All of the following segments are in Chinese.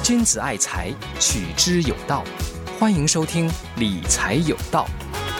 君子爱财，取之有道。欢迎收听理财有道。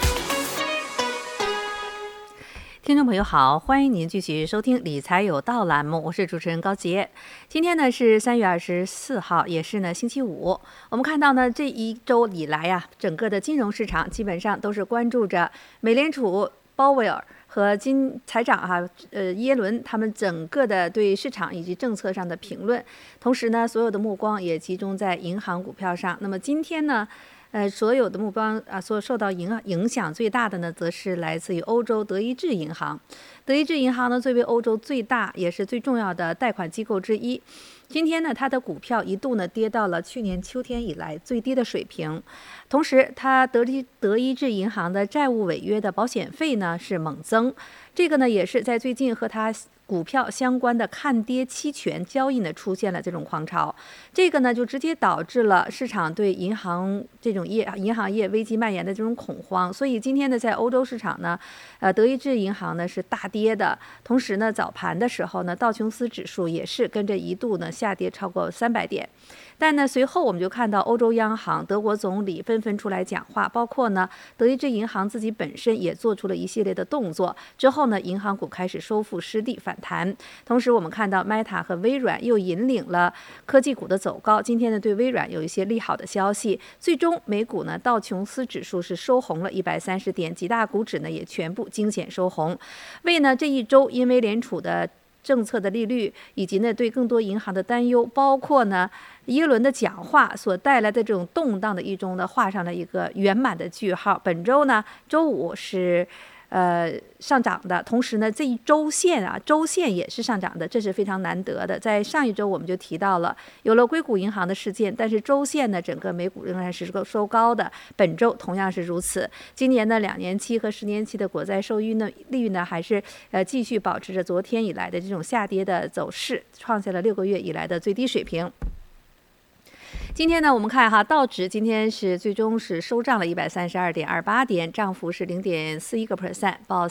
听众朋友好，欢迎您继续收听理财有道栏目，我是主持人高杰。今天呢是3月24号，也是呢星期五。我们看到呢这一周以来啊，整个的金融市场基本上都是关注着美联储鲍威尔和财长耶伦他们整个的对市场以及政策上的评论，同时呢所有的目光也集中在银行股票上。那么今天呢所有的目光所受到影响最大的呢，则是来自于欧洲德意志银行。德意志银行呢，作为欧洲最大也是最重要的贷款机构之一，今天呢，它的股票一度呢跌到了去年秋天以来最低的水平。同时，德意志银行的债务违约的保险费呢是猛增，这个呢也是在最近和它股票相关的看跌期权交易呢出现了这种狂潮，这个呢就直接导致了市场对银行业危机蔓延的这种恐慌。所以今天呢，在欧洲市场呢，德意志银行呢是大跌的，同时呢早盘的时候呢，道琼斯指数也是跟着一度呢下跌超过300点。但呢，随后我们就看到欧洲央行、德国总理纷纷出来讲话，包括呢德意志银行自己本身也做出了一系列的动作。之后呢，银行股开始收复失地反弹。同时，我们看到 Meta 和微软又引领了科技股的走高。今天呢，对微软有一些利好的消息。最终，美股呢道琼斯指数是收红了130点，几大股指呢也全部惊险收红。为呢这一周，因为联储的政策的利率以及呢对更多银行的担忧，包括呢耶伦的讲话所带来的这种动荡的一周呢，画上了一个圆满的句号。本周呢，周五是上涨的，同时呢这一周线也是上涨的，这是非常难得的。在上一周我们就提到了有了硅谷银行的事件，但是周线呢整个美股仍然是收高的，本周同样是如此。今年呢2年期和10年期的国债收益率呢还是继续保持着昨天以来的这种下跌的走势，创下了6个月以来的最低水平。今天呢，我们看道指今天是最终是收涨了132.28点，涨幅是0.41%，报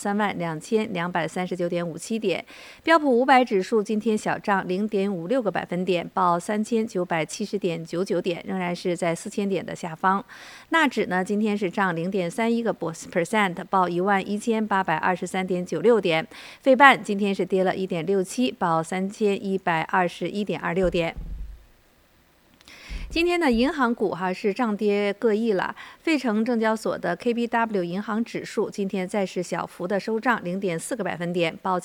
32239.57点。标普500指数今天小涨0.56个百分点，报3970.99点，仍然是在4000点的下方。纳指呢，今天是涨0.31个%，报11823.96点。费半今天是跌了1.67，报3121.26点。今天的银行股是涨跌各异了。费城证交所的 KBW 银行指数今天再是小幅的收涨0.4个百分点，报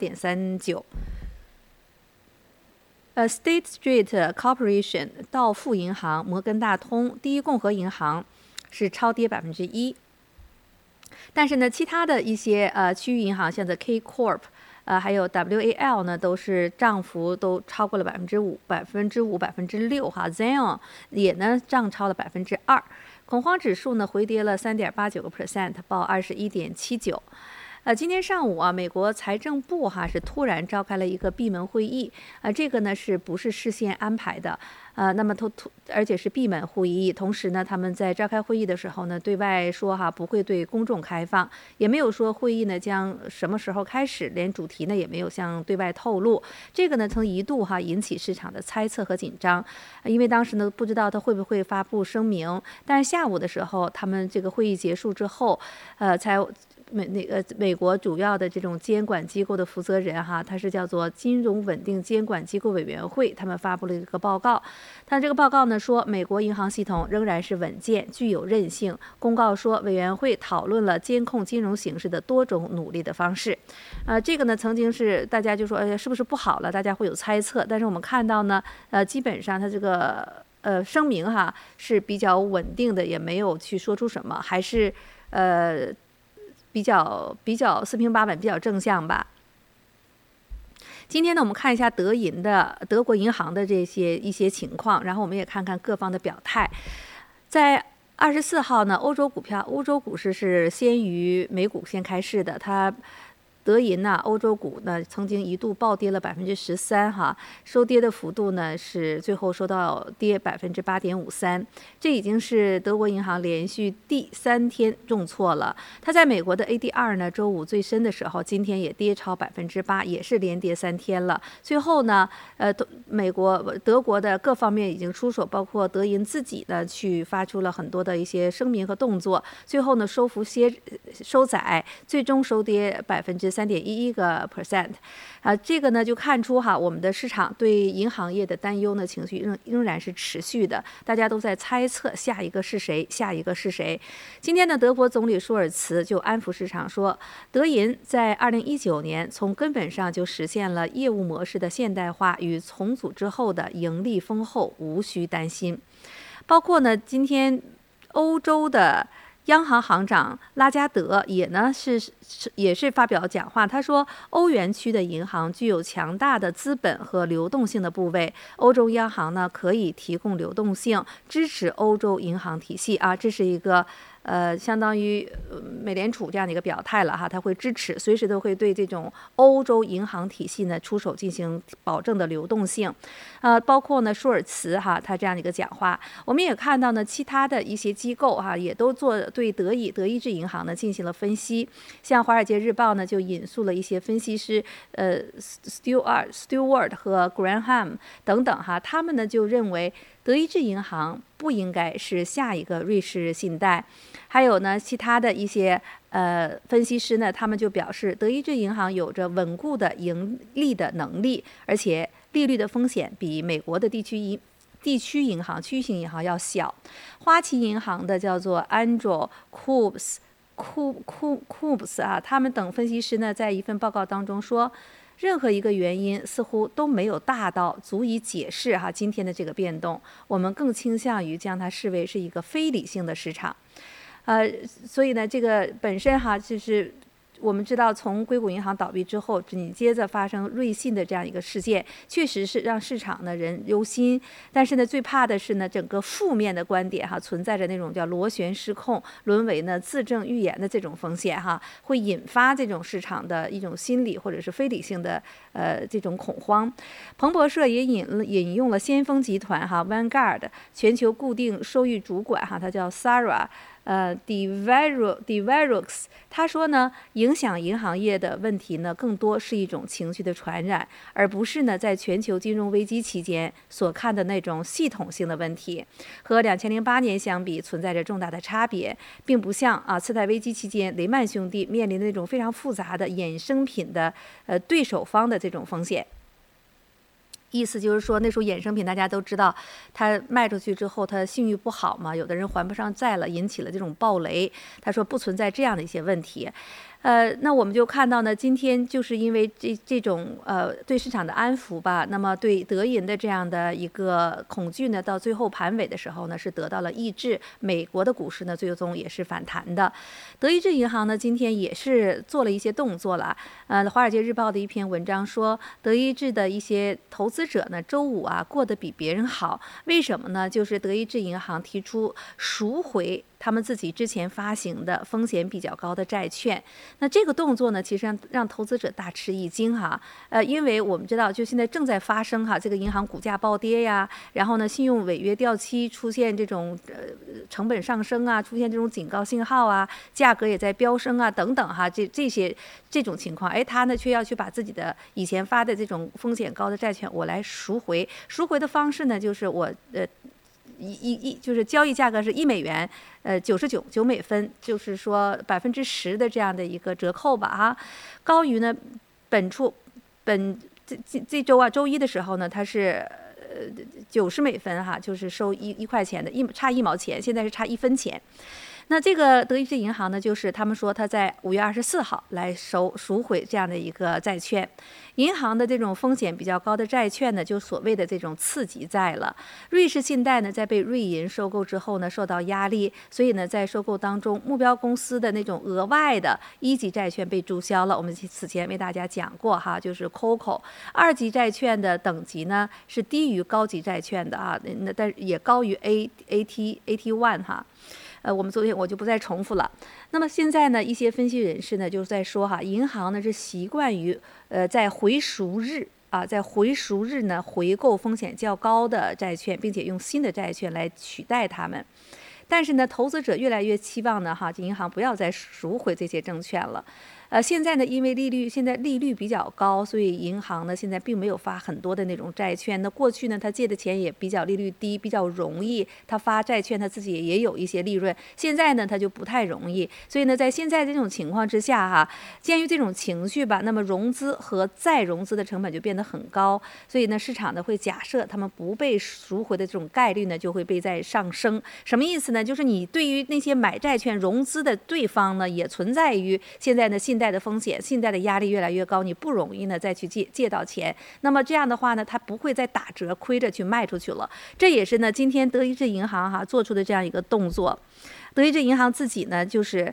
78.39。State Street Corporation 道富银行、摩根大通、第一共和银行是超跌1%。但是呢，其他的一些区域银行，像 K Corp。还有 WAL 呢，都是涨幅都超过了5%、5%、6%。Zion 也呢涨超了2%。恐慌指数呢回跌了3.89个%，报21.79。今天上午美国财政部是突然召开了一个闭门会议，这个呢是不是事先安排的？那么而且是闭门会议，同时呢，他们在召开会议的时候呢，对外说不会对公众开放，也没有说会议呢将什么时候开始，连主题呢也没有向对外透露。这个呢曾一度引起市场的猜测和紧张，因为当时呢不知道他会不会发布声明，但是下午的时候，他们这个会议结束之后，美国主要的这种监管机构的负责人他是叫做金融稳定监管机构委员会，他们发布了一个报告。他这个报告呢说，美国银行系统仍然是稳健，具有韧性。公告说，委员会讨论了监控金融形势的多种努力的方式。这个呢曾经是大家就说，是不是不好了？大家会有猜测。但是我们看到呢，基本上他这个声明是比较稳定的，也没有去说出什么，还是比较四平八稳，比较正向吧。今天呢，我们看一下德国银行的一些情况，然后我们也看看各方的表态。在24号呢，欧洲股市是先于美股先开市的，它德银呢，欧洲股呢曾经一度暴跌了13%哈，收跌的幅度呢是最后收到跌8.53%，这已经是德国银行连续第3天重挫了。它在美国的 ADR 呢，周五最深的时候，今天也跌超8%，也是连跌3天了。最后呢，德国的各方面已经出手，包括德银自己呢去发出了很多的一些声明和动作，最后呢收窄，最终收跌3.11%。这个呢就看出我们的市场对银行业的担忧呢情绪仍然是持续的，大家都在猜测下一个是谁。今天呢，德国总理舒尔茨就安抚市场说，德银在2019年从根本上就实现了业务模式的现代化与重组之后的盈利丰厚，无需担心。包括呢，今天欧洲的央行行长拉加德也是发表讲话，他说欧元区的银行具有强大的资本和流动性的部位，欧洲央行呢可以提供流动性，支持欧洲银行体系这是一个相当于美联储这样的一个表态了它会支持，随时都会对这种欧洲银行体系呢出手进行保证的流动性。包括呢舒尔茨他这样的一个讲话，我们也看到呢其他的一些机构也都对德意志银行呢进行了分析，像《华尔街日报》呢就引述了一些分析师Stewart 和 Graham 等等他们呢就认为德意志银行不应该是下一个瑞士信贷。还有呢，其他的一些分析师呢，他们就表示，德意志银行有着稳固的盈利的能力，而且利率的风险比美国的地区银行、区域性银行要小。花旗银行的叫做 Andrew Coombs 他们等分析师呢，在一份报告当中说，任何一个原因似乎都没有大到足以解释今天的这个变动，我们更倾向于将它视为是一个非理性的市场。所以呢，这个本身就是我们知道，从硅谷银行倒闭之后，紧接着发生瑞信的这样一个事件，确实是让市场的人忧心。但是呢，最怕的是呢，整个负面的观点存在着那种叫螺旋失控，沦为呢自证预言的这种风险会引发这种市场的一种心理或者是非理性的这种恐慌。彭博社也引用了先锋集团Vanguard 全球固定收益主管他叫 Sarah。DeVerox 他说呢，影响银行业的问题呢，更多是一种情绪的传染，而不是呢在全球金融危机期间所看的那种系统性的问题。和2008年相比，存在着重大的差别，并不像次贷危机期间雷曼兄弟面临的那种非常复杂的衍生品的对手方的这种风险。意思就是说，那时候衍生品大家都知道，它卖出去之后，它信誉不好嘛，有的人还不上债了，引起了这种暴雷。他说不存在这样的一些问题。那我们就看到呢，今天就是因为这种对市场的安抚吧，那么对德银的这样的一个恐惧呢，到最后盘尾的时候呢，是得到了抑制。美国的股市呢，最终也是反弹的。德意志银行呢，今天也是做了一些动作了。华尔街日报的一篇文章说，德意志的一些投资者呢，周五过得比别人好。为什么呢？就是德意志银行提出赎回他们自己之前发行的风险比较高的债券。那这个动作呢，其实让投资者大吃一惊因为我们知道，就现在正在发生这个银行股价暴跌呀，然后呢，信用违约掉期出现这种成本上升出现这种警告信号价格也在飙升等等这种情况，他呢却要去把自己的以前发的这种风险高的债券我来赎回的方式呢，就是我就是交易价格是$1，99美分，就是说10%的这样的一个折扣吧高于呢这周周一的时候呢，它是90美分就是收1块钱的，差1毛钱，现在是差1分钱。那这个德意志银行呢，就是他们说他在5月24号来赎回这样的一个债券。银行的这种风险比较高的债券呢，就所谓的这种次级债了。瑞士信贷呢，在被瑞银收购之后呢，受到压力，所以呢，在收购当中，目标公司的那种额外的1级债券被注销了。我们此前为大家讲过就是 COCO。2级债券的等级呢是低于高级债券的但也高于AT1 我们昨天我就不再重复了。那么现在呢，一些分析人士呢就在说哈，银行呢是习惯于在回赎日呢回购风险较高的债券，并且用新的债券来取代它们。但是呢，投资者越来越期望呢，银行不要再赎回这些证券了。现在呢，因为现在利率比较高，所以银行呢现在并没有发很多的那种债券。那过去呢，他借的钱也比较利率低，比较容易，他发债券他自己也有一些利润。现在呢，他就不太容易。所以呢，在现在这种情况之下鉴于这种情绪吧，那么融资和再融资的成本就变得很高。所以呢，市场呢会假设他们不被赎回的这种概率呢就会被再上升。什么意思呢？就是你对于那些买债券融资的对方呢，也存在于现在呢信贷的风险，信贷的压力越来越高，你不容易呢再去借到钱。那么这样的话呢，他不会再打折亏着去卖出去了。这也是呢今天德意志银行做出的这样一个动作。德意志银行自己呢就是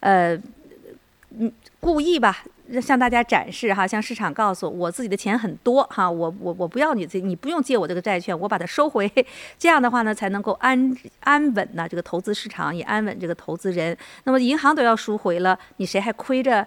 故意吧向大家展示向市场告诉我自己的钱很多我不要你不用借我这个债券，我把它收回。这样的话呢才能够安稳呢这个投资市场，也安稳这个投资人。那么银行都要赎回了，你谁还亏着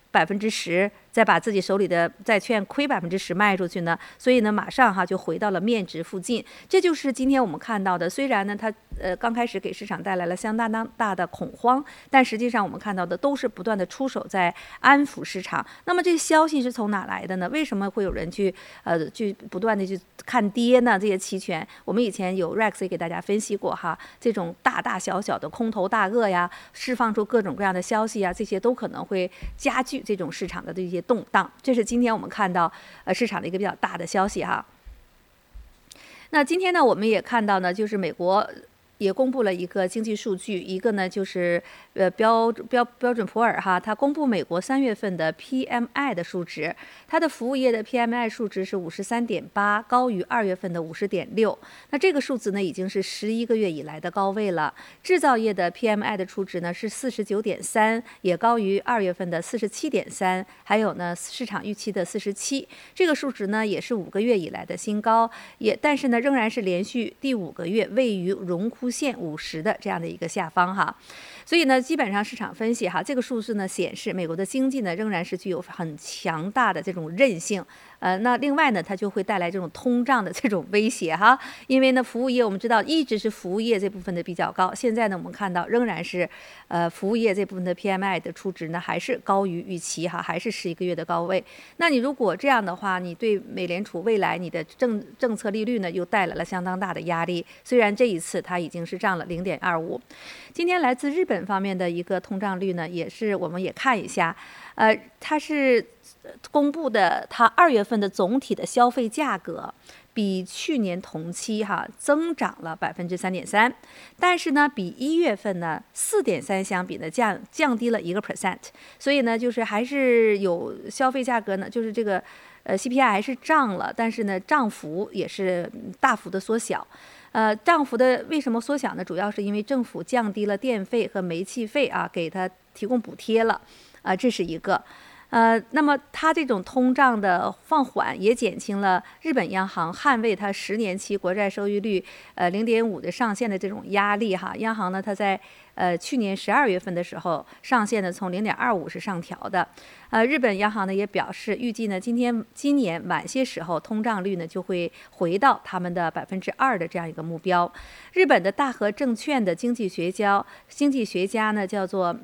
10%，再把自己手里的债券亏10%卖出去呢？所以呢，马上就回到了面值附近。这就是今天我们看到的。虽然呢，它刚开始给市场带来了相当大的恐慌，但实际上我们看到的都是不断的出手在安抚市场。那么这些消息是从哪来的呢？为什么会有人去不断的去看跌呢？这些期权，我们以前有 Rex 也给大家分析过这种大大小小的空头大鳄呀，释放出各种各样的消息这些都可能会加剧这种市场的这些动荡。这是今天我们看到市场的一个比较大的消息那今天呢，我们也看到呢，就是美国也公布了一个经济数据，一个呢就是标准普尔它公布美国3月份的 PMI 的数值，它的服务业的 PMI 数值是53.8，高于2月份的50.6。那这个数字呢已经是11个月以来的高位了。制造业的 PMI 的数值呢是49.3，也高于2月份的47.3，还有呢市场预期的47。这个数值呢也是5个月以来的新高，但是呢仍然是连续第5个月位于荣枯线50的这样的一个下方所以呢，基本上市场分析这个数字呢显示美国的经济呢仍然是具有很强大的这种韧性。那另外呢，它就会带来这种通胀的这种威胁因为呢，服务业我们知道一直是服务业这部分的比较高，现在呢我们看到仍然是服务业这部分的 PMI 的初值呢还是高于预期还是11个月的高位。那你如果这样的话，你对美联储未来你的政策利率呢又带来了相当大的压力。虽然这一次它已经是涨了0.25。今天来自日本方面的一个通胀率呢，也是我们也看一下，它是公布的，它2月份的总体的消费价格比去年同期增长了3.3%，但是呢比1月份呢4.3相比呢降低了1%。所以呢就是还是有消费价格呢，就是这个CPI 还是涨了，但是呢涨幅也是大幅的缩小。涨幅的为什么缩小呢？主要是因为政府降低了电费和煤气费给它提供补贴了这是一个。那么它这种通胀的放缓也减轻了日本央行捍卫它10年期国债收益率0.5的上限的这种压力央行呢，它在去年12月份的时候上限呢从0.25是上调的。日本央行呢也表示，预计呢今年晚些时候通胀率呢就会回到他们的2%的这样一个目标。日本的大和证券的经济学家呢叫做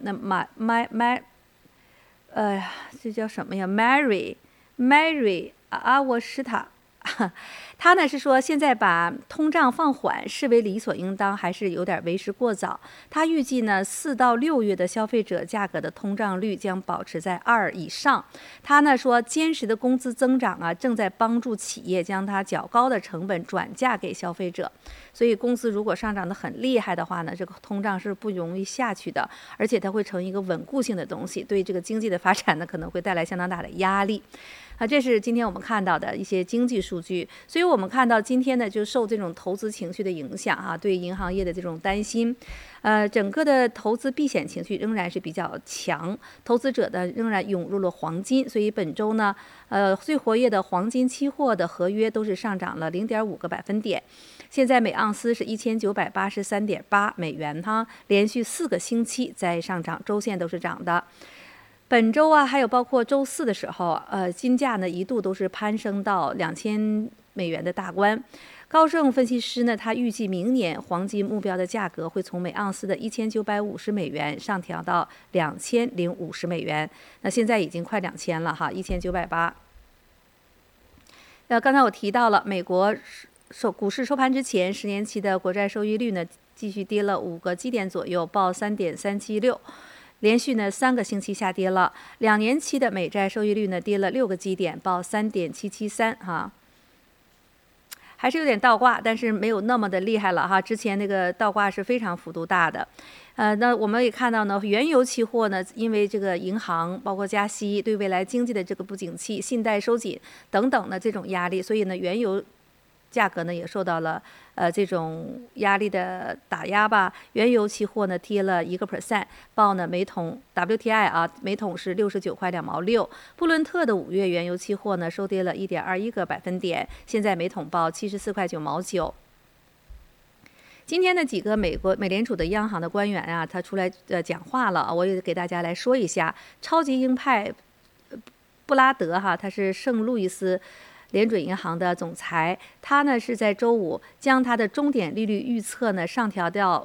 这叫什么呀 Mary 阿沃施塔他呢是说，现在把通胀放缓视为理所应当，还是有点为时过早。他预计呢，4到6月的消费者价格的通胀率将保持在2以上。他呢说，坚实的工资增长正在帮助企业将它较高的成本转嫁给消费者。所以工资如果上涨得很厉害的话呢，这个通胀是不容易下去的，而且它会成一个稳固性的东西，对这个经济的发展呢可能会带来相当大的压力。这是今天我们看到的一些经济数据。所以我们看到今天呢，就受这种投资情绪的影响啊，对银行业的这种担心，整个的投资避险情绪仍然是比较强，投资者呢仍然涌入了黄金，所以本周呢，最活跃的黄金期货的合约都是上涨了0.5个百分点，现在每盎司是1983.8美元哈，连续4个星期在上涨，周线都是涨的。本周啊，还有包括周四的时候，金价呢一度都是攀升到$2000的大关。高盛分析师呢，他预计明年黄金目标的价格会从每盎司的$1950上调到$2050，那现在已经快2000了哈，1980。刚才我提到了美国股市收盘之前，10年期的国债收益率呢继续跌了5个基点左右，报3.376。连续呢3个星期下跌了，2年期的美债收益率呢跌了6个基点，报3.773哈，还是有点倒挂，但是没有那么的厉害了哈。之前那个倒挂是非常幅度大的，那我们也看到呢，原油期货呢，因为这个银行包括加息对未来经济的这个不景气、信贷收紧等等的这种压力，所以呢，原油价格呢也受到了这种压力的打压吧。原油期货呢跌了1%，报呢每桶 WTI 啊每桶是69块2毛6。布伦特的5月原油期货呢收跌了1.21个百分点，现在每桶报74块9毛9。今天的几个美联储的央行的官员啊，他出来讲话了，我也给大家来说一下。超级鹰派布拉德哈，他是圣路易斯联准银行的总裁，他呢是在周五将他的终点利率预测呢上调到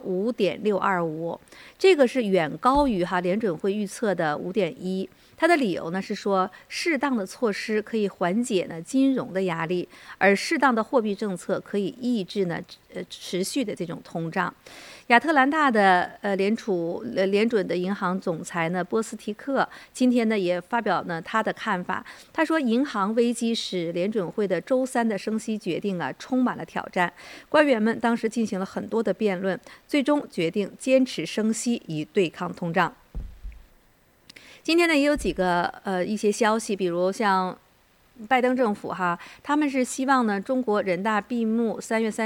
5.625，这个是远高于联准会预测的5.1。他的理由呢是说，适当的措施可以缓解呢金融的压力，而适当的货币政策可以抑制呢持续的这种通胀。亚特兰大的联准的银行总裁呢波斯提克今天呢也发表呢他的看法，他说银行危机使联准会的周3的升息决定啊充满了挑战，官员们当时进行了很多的辩论，最终决定坚持升息以对抗通胀。今天呢也有几个一些消息，比如像拜登政府他们是希望呢中国人大闭幕3月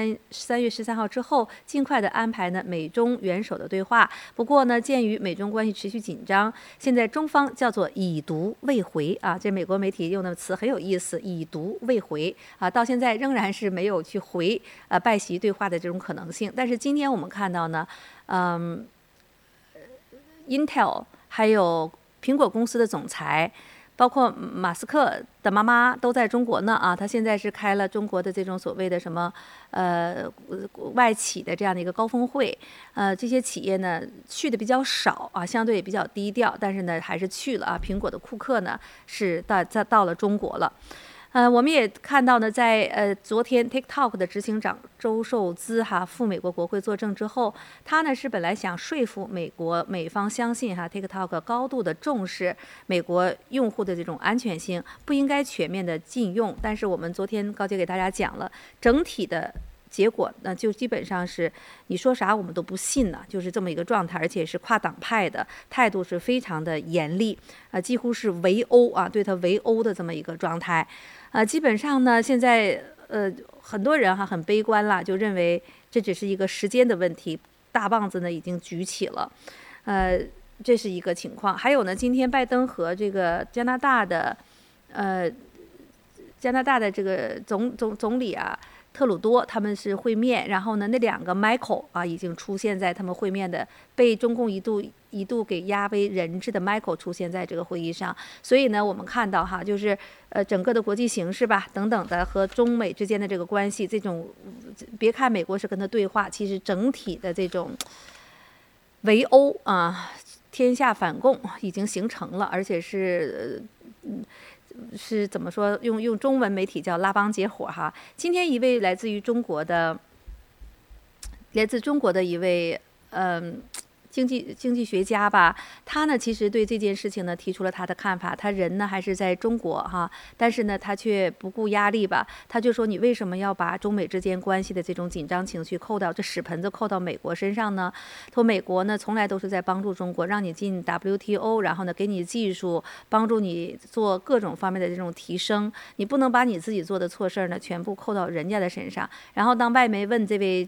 13号之后尽快的安排呢美中元首的对话。不过呢，鉴于美中关系持续紧张，现在中方叫做已读未回啊，这美国媒体用的词很有意思，已读未回啊，到现在仍然是没有去回拜习对话的这种可能性。但是今天我们看到呢Intel 还有苹果公司的总裁，包括马斯克的妈妈都在中国呢啊，他现在是开了中国的这种所谓的什么外企的这样的一个高峰会，这些企业呢去的比较少啊，相对也比较低调，但是呢还是去了啊。苹果的库克呢是到了中国了。我们也看到呢，在昨天 TikTok 的执行长周受资赴美国国会作证之后，他呢是本来想说服美方相信TikTok 高度的重视美国用户的这种安全性，不应该全面的禁用。但是我们昨天高姐给大家讲了，整体的结果呢就基本上是你说啥我们都不信呢，就是这么一个状态，而且是跨党派的态度是非常的严厉，几乎是围殴啊，对他围殴的这么一个状态。基本上呢，现在很多人很悲观了，就认为这只是一个时间的问题，大棒子呢已经举起了，这是一个情况。还有呢，今天拜登和这个加拿大的这个总理特鲁多他们是会面，然后呢那2个 Michael 已经出现在他们会面的，被中共一度给压为人质的 Michael 出现在这个会议上。所以呢我们看到就是整个的国际形势吧等等的和中美之间的这个关系，这种别看美国是跟他对话，其实整体的这种围殴天下反共已经形成了，而且是怎么说？用中文媒体叫拉帮结伙今天一位来自中国的一位经济学家吧，他呢其实对这件事情呢提出了他的看法。他人呢还是在中国哈，但是呢他却不顾压力吧，他就说你为什么要把中美之间关系的这种紧张情绪屎盆子扣到美国身上呢？说美国呢从来都是在帮助中国，让你进 WTO， 然后呢给你技术，帮助你做各种方面的这种提升，你不能把你自己做的错事呢全部扣到人家的身上。然后当外媒问这位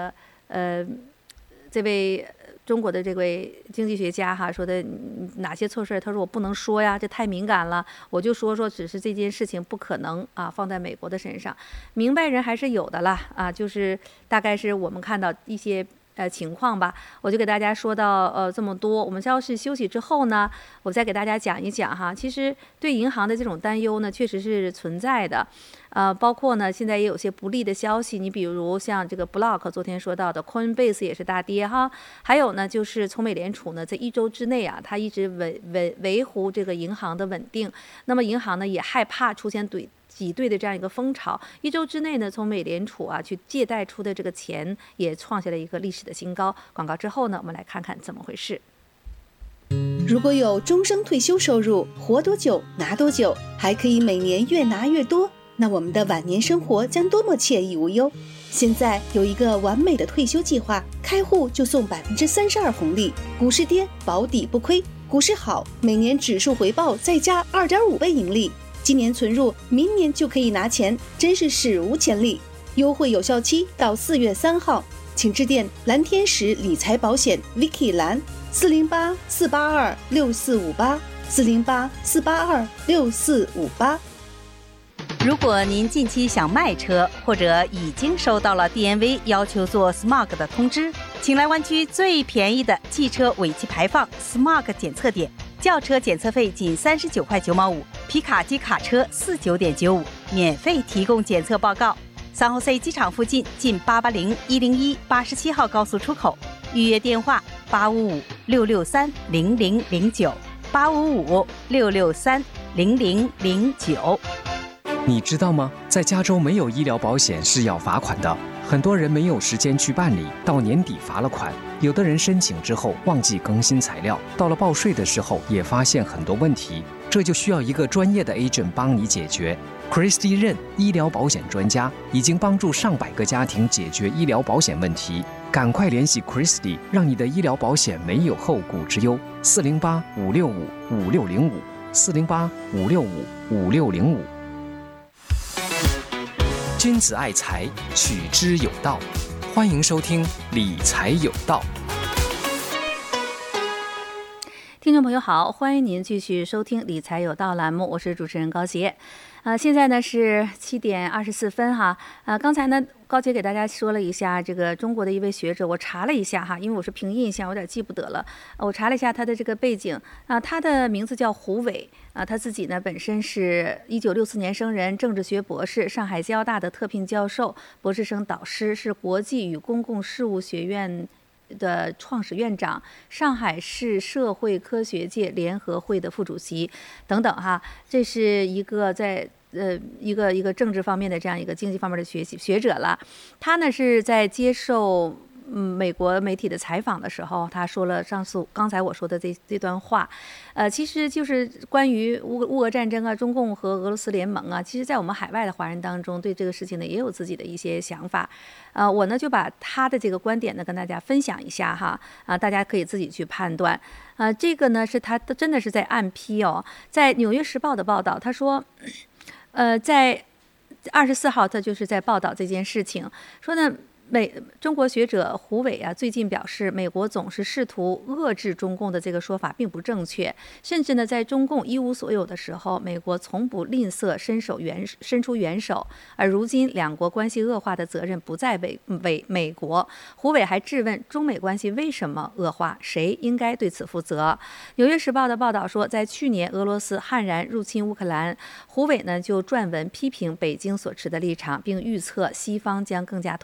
中国的这位经济学家哈说的哪些错事，他说我不能说呀，这太敏感了，我就说只是这件事情不可能啊放在美国的身上。明白人还是有的啦啊，就是大概是我们看到一些情况吧，我就给大家说到这么多。我们要是休息之后呢，我再给大家讲一讲哈。其实对银行的这种担忧呢，确实是存在的。包括呢，现在也有些不利的消息。你比如像这个 Block 昨天说到的 Coinbase 也是大跌哈。还有呢，就是从美联储呢在1周之内啊，它一直维护这个银行的稳定。那么银行呢也害怕出现挤兑的这样一个风潮。1周之内呢，从美联储啊去借贷出的这个钱也创下了一个历史的新高。广告之后呢，我们来看看怎么回事。 如果有终生退休收入，活多久拿多久，还可以每年越拿越多，那我们的晚年生活将多么惬意无忧。现在有一个完美的退休计划，开户就送32%红利，股市跌保底不亏，股市好每年指数回报再加2.5倍盈利，今年存入明年就可以拿钱，真是史无前例。优惠有效期到4月3号，请致电蓝天使理财保险 Vicky 蓝408-482-6458 408-482-6458。 如果您近期想卖车，或者已经收到了 DNV 要求做 SMOG 的通知，请来湾区最便宜的汽车尾气排放 SMOG 检测点，轿车检测费仅39块9毛5，皮卡机卡车49.95，免费提供检测报告。San Jose 机场附近近880-101-87号高速出口，预约电话855-663-0009 855-663-0009。 你知道吗？在加州没有医疗保险是要罚款的，很多人没有时间去办理，到年底罚了款。有的人申请之后忘记更新材料，到了报税的时候也发现很多问题，这就需要一个专业的 agent 帮你解决。Christy 任医疗保险专家，已经帮助上百个家庭解决医疗保险问题。赶快联系 Christy， 让你的医疗保险没有后顾之忧。408-565-5605 408-565-5605。君子爱财，取之有道。欢迎收听理财有道。 听众朋友好，欢迎您继续收听理财有道栏目，我是主持人高杰。现在呢是7点24分哈。刚才呢高杰给大家说了一下这个中国的一位学者，我查了一下哈，因为我是凭印象，有点记不得了。我查了一下他的这个背景他的名字叫胡伟他自己呢本身是1964年生人，政治学博士，上海交大的特聘教授，博士生导师，是国际与公共事务学院的创始院长，上海市社会科学界联合会的副主席等等哈。这是一个在一个政治方面的这样一个经济方面的学者了。他呢是在接受美国媒体的采访的时候，他说了刚才我说的这段话，其实就是关于乌俄战争中共和俄罗斯联盟其实在我们海外的华人当中，对这个事情呢也有自己的一些想法。我呢就把他的这个观点呢跟大家分享一下哈，大家可以自己去判断。这个呢是他真的是在暗批在《纽约时报》的报道，他说，在24号他就是在报道这件事情，说呢。中国学者胡伟最近表示，美国总是试图遏制中共的这个说法并不正确，甚至呢，在中共一无所有的时候，美国从不吝啬伸出援手，而如今两国关系恶化的责任不在美国。胡伟还质问中美关系为什么恶化，谁应该对此负责？纽约时报的报道说，在去年俄罗斯悍然入侵乌克兰，胡伟呢就撰文批评北京所持的立场，并预测西方将更加团结。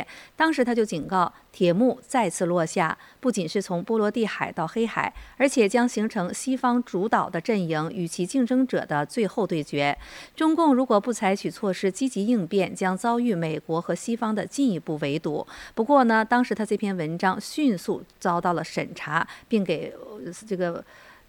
决。当时他就警告，铁幕再次落下，不仅是从波罗的海到黑海，而且将形成西方主导的阵营与其竞争者的最后对决。中共如果不采取措施积极应变，将遭遇美国和西方的进一步围堵。不过呢，当时他这篇文章迅速遭到了审查，并给这个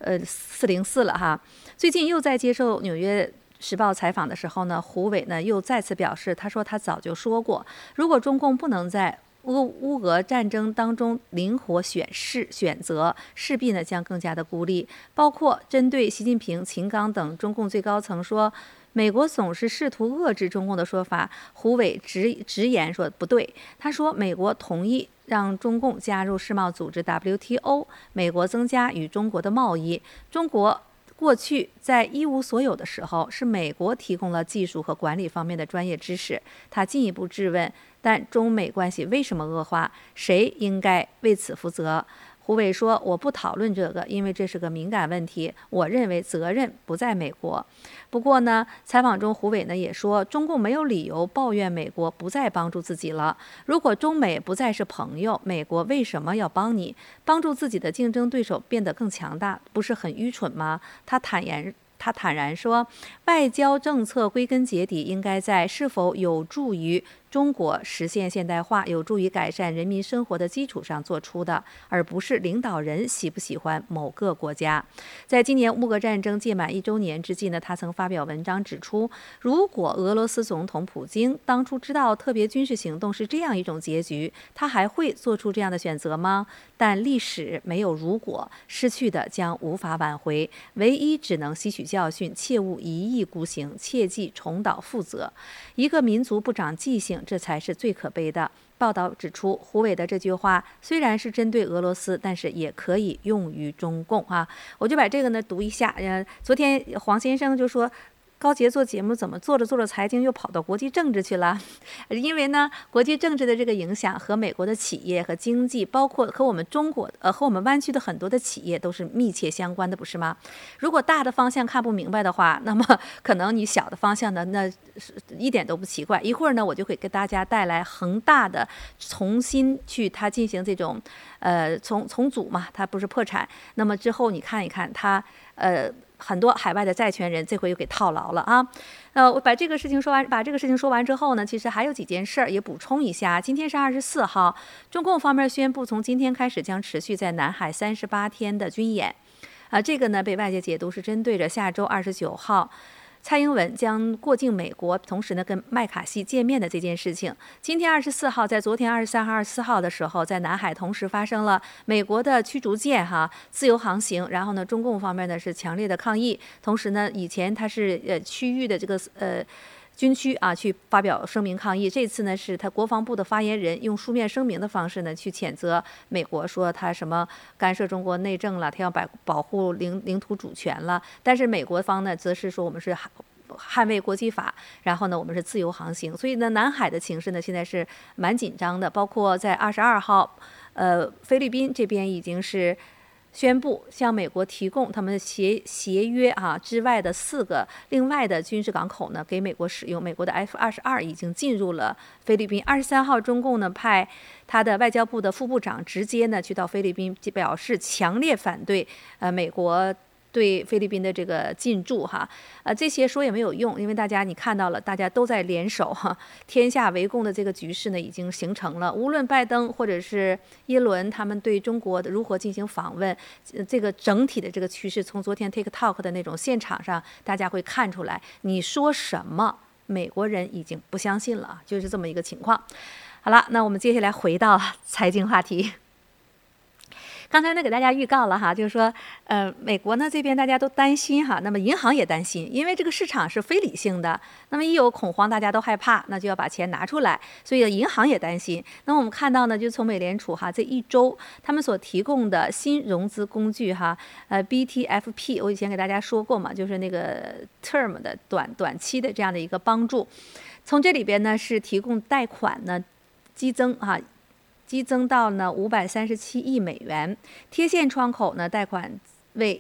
404了哈。最近又在接受纽约时报采访的时候呢，胡伟呢又再次表示，他说他早就说过，如果中共不能在乌俄战争当中灵活选择，势必呢将更加的孤立。包括针对习近平、秦刚等中共最高层说美国总是试图遏制中共的说法，胡伟直言说不对。他说，美国同意让中共加入世贸组织 WTO， 美国增加与中国的贸易。中国过去在一无所有的时候，是美国提供了技术和管理方面的专业知识。他进一步质问，但中美关系为什么恶化？谁应该为此负责？胡伟说，我不讨论这个，因为这是个敏感问题，我认为责任不在美国。不过呢，采访中胡伟呢也说，中共没有理由抱怨美国不再帮助自己了。如果中美不再是朋友，美国为什么要帮你？帮助自己的竞争对手变得更强大，不是很愚蠢吗？他坦然说，外交政策归根结底应该在是否有助于中国实现现代化、有助于改善人民生活的基础上做出的，而不是领导人喜不喜欢某个国家。在今年乌俄战争届满1周年之际呢，他曾发表文章指出，如果俄罗斯总统普京当初知道特别军事行动是这样一种结局，他还会做出这样的选择吗？但历史没有如果，失去的将无法挽回，唯一只能吸取教训，切勿一意孤行，切忌重蹈覆辙。一个民族不长记性，这才是最可悲的。报道指出，胡伟的这句话虽然是针对俄罗斯，但是也可以用于中共啊。我就把这个呢读一下。昨天黄先生就说，高杰做节目怎么做着财经又跑到国际政治去了？因为呢，国际政治的这个影响和美国的企业和经济，包括和我们中国和我们湾区的很多的企业都是密切相关的，不是吗？如果大的方向看不明白的话，那么可能你小的方向呢，那一点都不奇怪。一会儿呢，我就会给大家带来恒大的重新去它进行这种重组嘛，它不是破产，那么之后你看一看它很多海外的债权人这回又给套牢了啊。我把这个事情说完之后呢，其实还有几件事儿也补充一下。今天是24号，中共方面宣布从今天开始将持续在南海38天的军演，这个呢被外界解读是针对着下周29号。蔡英文将过境美国，同时呢跟麦卡锡见面的这件事情。今天24号，在昨天23号、24号的时候，在南海同时发生了美国的驱逐舰自由航行，然后呢中共方面呢是强烈的抗议，同时呢以前它是区域的这个军区去发表声明抗议。这次呢是他国防部的发言人用书面声明的方式呢去谴责美国，说他什么干涉中国内政了，他要保护领土主权了。但是美国方呢则是说我们是捍卫国际法，然后呢我们是自由航行。所以呢南海的情势呢现在是蛮紧张的，包括在22号菲律宾这边已经是宣布向美国提供他们协约之外的4个另外的军事港口呢给美国使用。美国的 F-22已经进入了菲律宾。23号中共呢派他的外交部的副部长直接呢去到菲律宾，表示强烈反对美国对菲律宾的这个进驻这些说也没有用，因为你看到了，大家都在联手天下围攻的这个局势呢已经形成了。无论拜登或者是耶伦他们对中国的如何进行访问，这个整体的这个趋势，从昨天 TikTok 的那种现场上，大家会看出来，你说什么，美国人已经不相信了，就是这么一个情况。好了，那我们接下来回到财经话题。刚才呢给大家预告了就是说，美国呢这边大家都担心那么银行也担心，因为这个市场是非理性的，那么一有恐慌大家都害怕，那就要把钱拿出来，所以银行也担心。那么我们看到呢，就从美联储这一周他们所提供的新融资工具BTFP， 我以前给大家说过嘛，就是那个 term 的短期的这样的一个帮助，从这里边呢是提供贷款呢激增到呢537亿美元，贴现窗口呢贷款为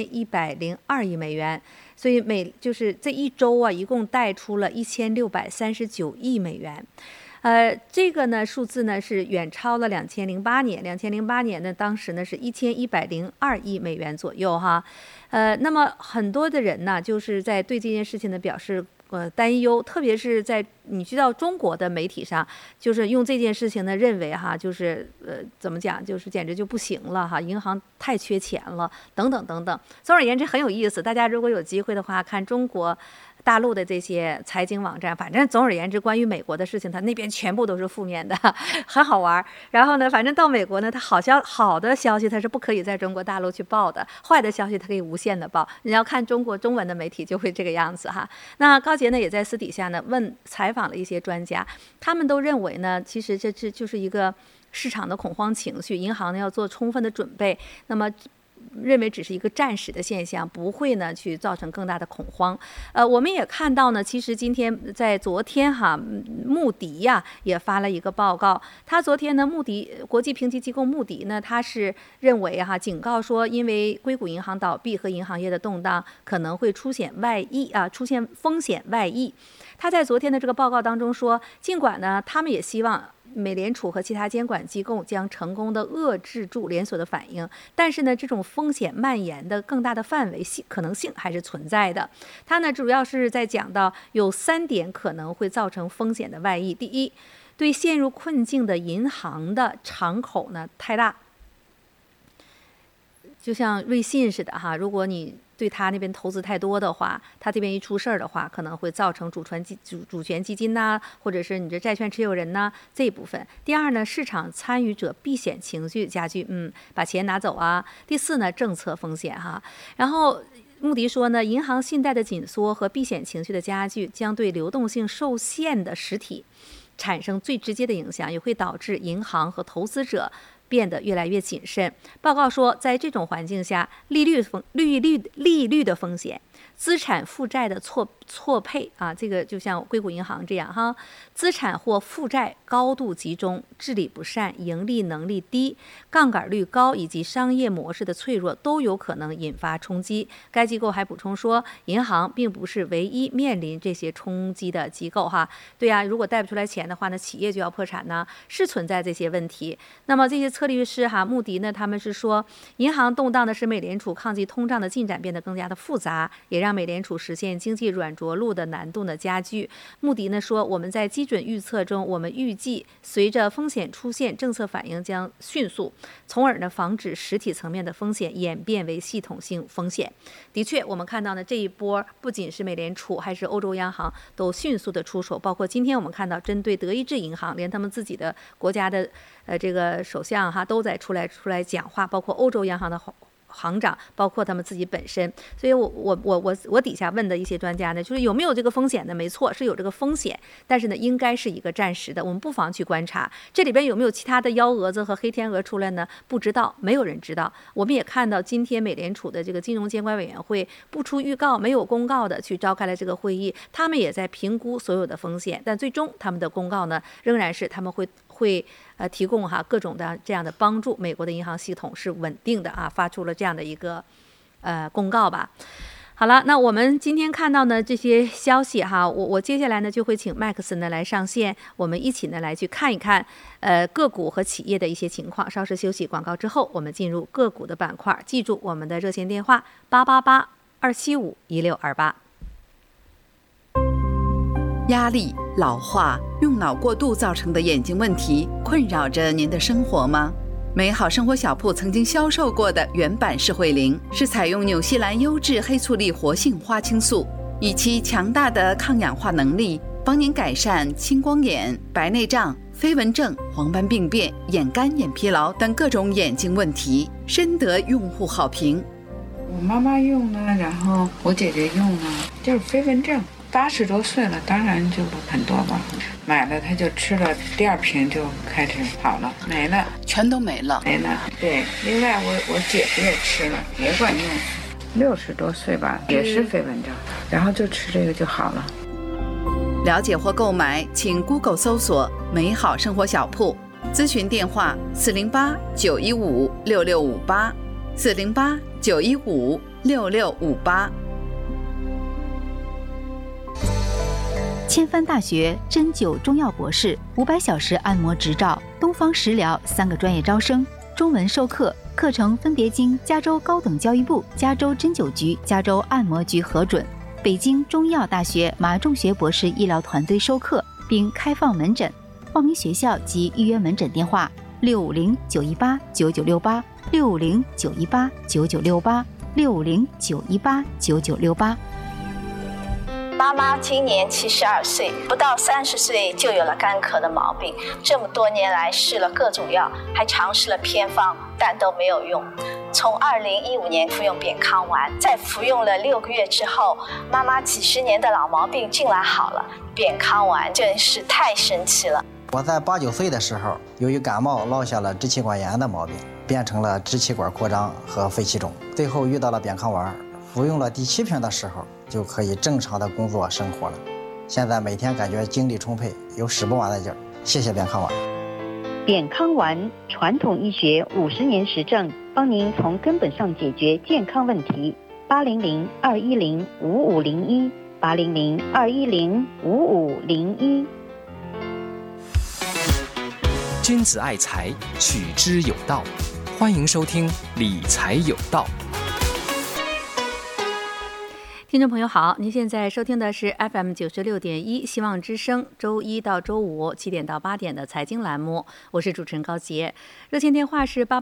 1102亿美元，所以就是这一周一共贷出了1639亿美元。 这个呢数字呢是远超了2008年，2008年呢当时呢是1102亿美元左右哈。那么很多的人呢就是在对这件事情呢表示担忧，特别是在你知道中国的媒体上，就是用这件事情呢认为哈，就是怎么讲，就是简直就不行了哈，银行太缺钱了，等等等等。总而言之很有意思，大家如果有机会的话，看中国大陆的这些财经网站，反正总而言之，关于美国的事情，它那边全部都是负面的，很好玩。然后呢，反正到美国呢，它好的消息它是不可以在中国大陆去报的，坏的消息它可以无限的报。你要看中国中文的媒体就会这个样子哈。那高杰呢也在私底下呢采访了一些专家，他们都认为呢，其实这就是一个市场的恐慌情绪，银行呢要做充分的准备。那么认为只是一个暂时的现象，不会呢去造成更大的恐慌。我们也看到呢，其实在昨天哈，穆迪呀也发了一个报告。他昨天呢，国际评级机构穆迪呢，他是认为哈，警告说，因为硅谷银行倒闭和银行业的动荡，可能会出现风险外溢。他在昨天的这个报告当中说，尽管呢，他们也希望美联储和其他监管机构将成功的遏制住连锁的反应，但是呢，这种风险蔓延的更大的范围可能性还是存在的。它呢，主要是在讲到有3点可能会造成风险的外溢。第一，对陷入困境的银行的敞口呢太大，就像瑞信似的哈，如果你对他那边投资太多的话，他这边一出事儿的话，可能会造成主权基金呐，或者是你这债券持有人呐这一部分。第二呢，市场参与者避险情绪加剧，把钱拿走啊。第四呢，政策风险哈。然后穆迪说呢，银行信贷的紧缩和避险情绪的加剧将对流动性受限的实体产生最直接的影响，也会导致银行和投资者变得越来越谨慎。报告说，在这种环境下，利率的风险、资产负债的错配啊，这个就像硅谷银行这样哈，资产或负债高度集中、治理不善、盈利能力低、杠杆率高以及商业模式的脆弱都有可能引发冲击。该机构还补充说，银行并不是唯一面临这些冲击的机构哈。对呀，如果贷不出来钱的话呢，企业就要破产呢，是存在这些问题。那么这些策略师哈，穆迪呢，他们是说，银行动荡的使美联储抗击通胀的进展变得更加的复杂，也让美联储实现经济软着陆的难度呢加剧。穆迪呢说，我们在基准预测中，我们预计随着风险出现，政策反应将迅速，从而呢防止实体层面的风险演变为系统性风险。的确，我们看到呢这一波不仅是美联储，还是欧洲央行都迅速的出手，包括今天我们看到针对德意志银行，连他们自己的国家的这个首相哈都在出来讲话，包括欧洲央行的行长，包括他们自己本身。所以我底下问的一些专家呢，就是有没有这个风险呢？没错，是有这个风险，但是呢，应该是一个暂时的，我们不妨去观察这里边有没有其他的幺蛾子和黑天鹅出来呢？不知道，没有人知道。我们也看到今天美联储的这个金融监管委员会不出预告、没有公告的去召开了这个会议，他们也在评估所有的风险，但最终他们的公告呢，仍然是他们会提供各种的这样的帮助，美国的银行系统是稳定的啊，发出了这样的一个公告吧。好了，那我们今天看到呢这些消息哈，我接下来呢就会请 Max 呢来上线，我们一起呢来去看一看个股和企业的一些情况。稍事休息广告之后，我们进入个股的板块，记住我们的热线电话888-275-1628。 压力、老化、用脑过度造成的眼睛问题困扰着您的生活吗？美好生活小铺曾经销售过的原版视慧灵是采用纽西兰优质黑醋栗活性花青素，以其强大的抗氧化能力，帮您改善青光眼、白内障、飞蚊症、黄斑病变、眼干眼疲劳等各种眼睛问题，深得用户好评。 我妈妈用呢，然后我姐姐用呢，就是飞蚊症。80多岁了，当然就很多吧。买了他就吃了，第2瓶就开始好了，没了， 全都没了。 对，另外我姐姐也吃了，也管用，60多岁吧，也是飞蚊症，然后就吃这个就好了。 了解或购买，请 Google 搜索“美好生活小铺”，咨询电话408-915-6658，408-915-6658。 千帆大学针灸中药博士，500小时按摩执照，东方食疗3个专业招生，中文授课，课程分别经加州高等教育部、加州针灸局、加州按摩局核准。北京中医药大学马仲学博士医疗团队授课，并开放门诊。报名学校及预约门诊电话：650-918-9968，60918-9968，60918-9968。 妈妈今年72岁，不到30岁就有了干咳的毛病。这么多年来试了各种药，还尝试了偏方，但都没有用。从2015年服用扁康丸，在服用了6个月之后，妈妈几10年的老毛病竟然好了。扁康丸真是太神奇了。 我在8、9岁的时候，由于感冒落下了支气管炎的毛病，变成了支气管扩张和肺气肿。最后遇到了扁康丸，服用了第7瓶的时候，就可以正常的工作生活了。现在每天感觉精力充沛，有使不完的劲儿。谢谢扁康丸。 扁康丸，传统医学50年实证，帮您从根本上解决健康问题。800-210-5501，800-210-5501。 君子爱财，取之有道。欢迎收听理财有道。 听众朋友好，您现在收听的是 FM 96.1希望之声，周一到周五7点到8点的财经栏目，我是主持人高杰。热线电话是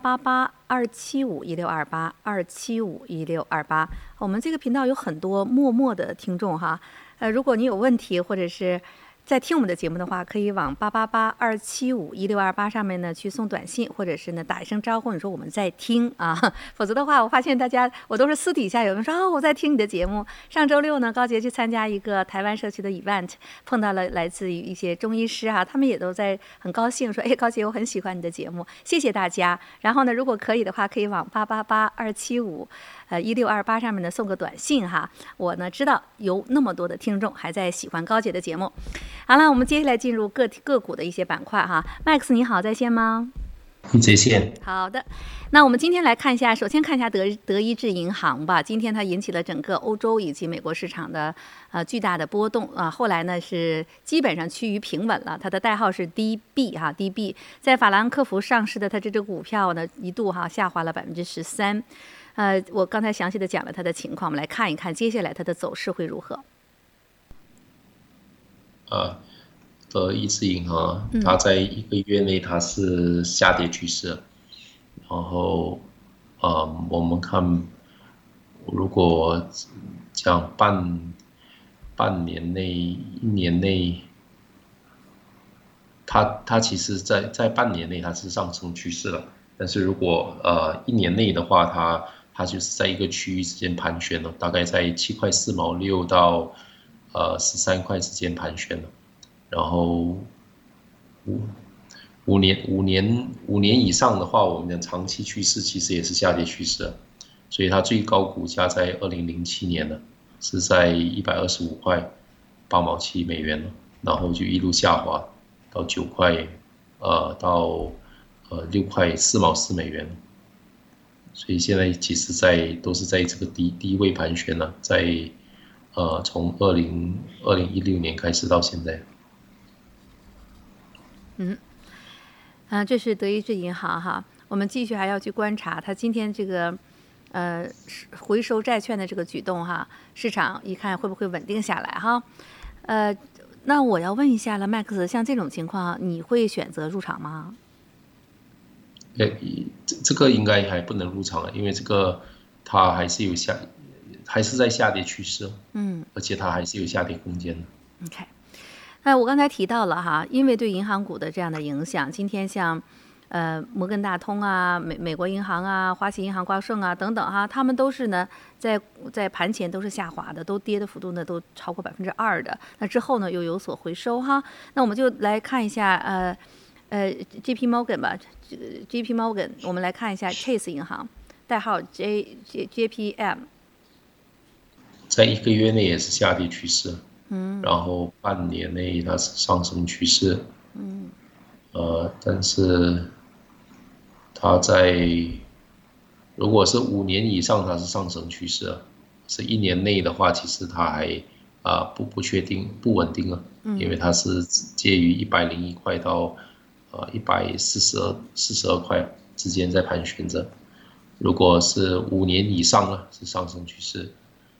888-275-1628，275-1628。我们这个频道有很多默默的听众哈，如果你有问题或者是在听我们的节目的话，可以往888-275-1628上面呢去送短信，或者是呢打一声招呼，你说我们在听啊。否则的话，我发现大家我都是私底下有人说我在听你的节目。上周六呢，高杰去参加一个台湾社区的 event， 碰到了来自于一些中医师他们也都在很高兴说，高杰我很喜欢你的节目，谢谢大家。然后呢，如果可以的话，可以往888-275-1628上面呢送个短信哈。我呢知道有那么多的听众还在喜欢高杰的节目。好了，我们接下来进入个股的一些板块哈。Max 你好，在线吗？ 在线。 好的，那我们今天来看一下，首先看一下德意志银行吧。今天它引起了整个欧洲以及美国市场的巨大的波动啊。后来呢是基本上趋于平稳了，它的代号是 DB 哈 ，DB 在法兰克福上市的它这只股票呢一度下滑了13%。我刚才详细的讲了它的情况，我们来看一看接下来它的走势会如何。 德意志银行，它在1个月内它是下跌趋势，然后我们看，如果讲半年内、1年内，它其实在半年内它是上升趋势了，但是如果1年内的话，它就是在一个区域之间盘旋了，大概在7.4毛6到13块之间盘旋了，然后五年以上的话，我们的长期趋势其实也是下跌趋势，所以它最高股价在2007年呢是在125块8毛7美元了，然后就一路下滑到9块到6块4毛4美元，所以现在其实都是在这个低位盘旋了，在从2016年开始到现在。 这是德意志银行哈，我们继续还要去观察它今天这个回收债券的这个举动哈，市场一看会不会稳定下来哈。那我要问一下了 ，Max， 像这种情况你会选择入场吗？ 这个应该还不能入场了，因为这个它还是在下跌趋势，而且它还是有下跌空间的。 OK。我刚才提到了哈，因为对银行股的这样的影响，今天像摩根大通啊、美国银行啊、花旗银行、高盛啊等等哈，他们都是呢在盘前都是下滑的，都跌的幅度呢都超过2%的。那之后呢又有所回收哈。那我们就来看一下JP Morgan 吧，JP Morgan， 我们来看一下 Chase 银行，代号 JPM， 在1个月内也是下跌趋势。然后半年内它是上升趋势，但是它如果是5年以上它是上升趋势，是1年内的话，其实它还不确定不稳定了，因为它是介于101块到142块之间在盘旋着。如果是5年以上了是上升趋势，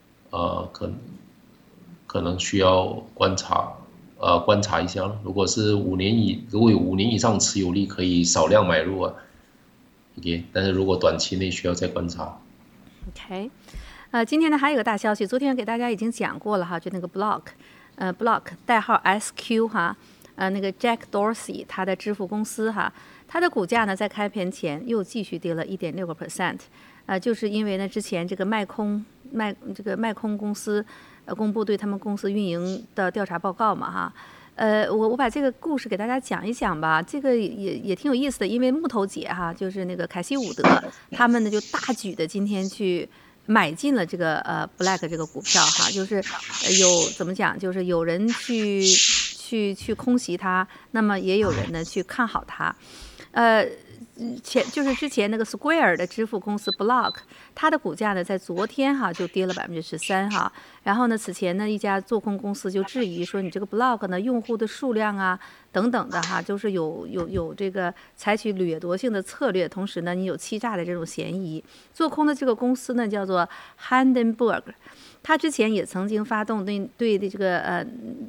可能需要观察一下了。如果有5年以上持有力，可以少量买入啊。OK， 但是如果短期内需要再观察。 OK， 今天呢还有个大消息，昨天给大家已经讲过了哈，就那个 Block 代号 SQ 哈，那个 Jack Dorsey 他的支付公司哈，它的股价呢在开盘前又继续跌了1.6%，就是因为呢之前这个卖空公司公布对他们公司运营的调查报告嘛哈。我把这个故事给大家讲一讲吧，这个也挺有意思的，因为木头姐哈，就是那个凯西伍德，他们呢就大举的今天去买进了这个Black 这个股票哈，就是怎么讲，就是有人去空袭它，那么也有人呢去看好它，就是之前那个 Square 的支付公司 Block， 它的股价呢在昨天哈就跌了13%哈。然后呢，此前呢一家做空公司就质疑说，你这个 Block 呢用户的数量啊等等的哈，就是有这个采取掠夺性的策略，同时呢你有欺诈的这种嫌疑。做空的这个公司呢叫做 Hindenburg， 他之前也曾经发动对这个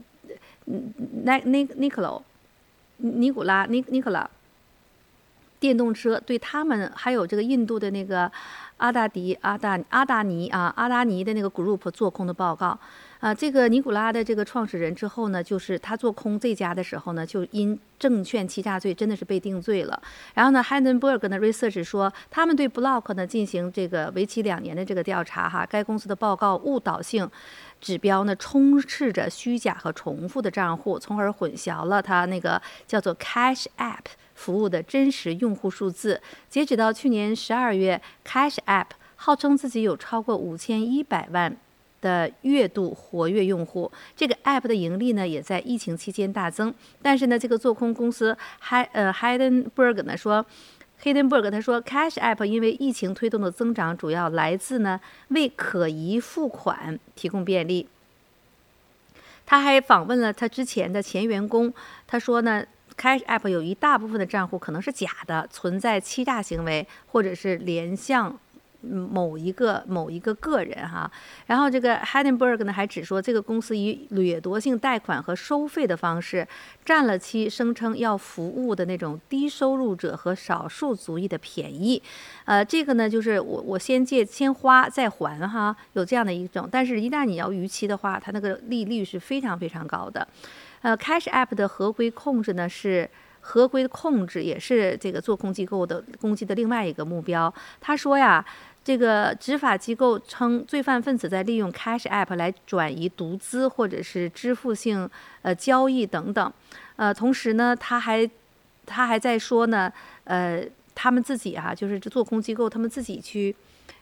尼古拉电动车，对他们还有这个印度的那个阿达尼的那个 group 做空的报告。这个尼古拉的这个创始人之后呢，就是他做空这家的时候呢，就因证券欺诈罪真的是被定罪了。然后呢 Hindenburg 呢 research 说，他们对 Block 呢进行这个为期2年的这个调查哈，该公司的报告误导性指标呢充斥着虚假和重复的账户，从而混淆了它那个叫做 Cash App 服务的真实用户数字。截止到去年12月 ，Cash App 号称自己有超过5100万的月度活跃用户，这个 App 的盈利呢也在疫情期间大增。但是呢，这个做空公司Hindenburg 呢说。Hindenburg 他说 ，Cash App 因为疫情推动的增长，主要来自呢为可疑付款提供便利。他还访问了他之前的前员工，他说呢 ，Cash App 有一大部分的账户可能是假的，存在欺诈行为，或者是连向某一个个人哈。然后这个 Hindenburg 呢还指说，这个公司以掠夺性贷款和收费的方式占了其声称要服务的那种低收入者和少数族裔的便宜。这个呢就是我先花再还哈，有这样的一种，但是一旦你要逾期的话，它那个利率是非常非常高的。Cash App 的合规控制呢是。合规的控制也是这个做空机构的攻击的另外一个目标。他说呀，这个执法机构称罪犯分子在利用 Cash App 来转移独资或者是支付性交易等等。同时呢，他还在说呢，他们自己就是做空机构他们自己去